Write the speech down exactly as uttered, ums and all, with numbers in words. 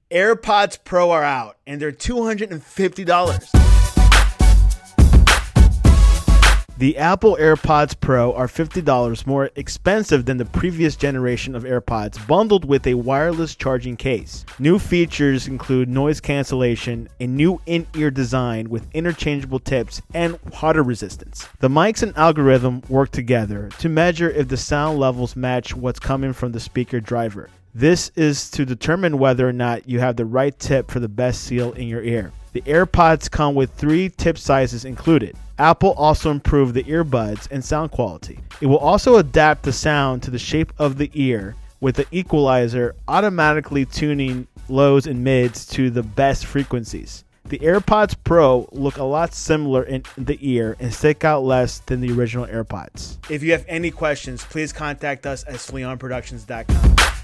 AirPods Pro are out, and they're two hundred fifty dollars. The Apple AirPods Pro are fifty dollars more expensive than the previous generation of AirPods, bundled with a wireless charging case. New features include noise cancellation, a new in-ear design with interchangeable tips, and water resistance. The mics and algorithm work together to measure if the sound levels match what's coming from the speaker driver. This is to determine whether or not you have the right tip for the best seal in your ear. The AirPods come with three tip sizes included. Apple also improved the earbuds and sound quality. It will also adapt the sound to the shape of the ear with the equalizer automatically tuning lows and mids to the best frequencies. The AirPods Pro look a lot similar in the ear and stick out less than the original AirPods. If you have any questions, please contact us at fleon productions dot com.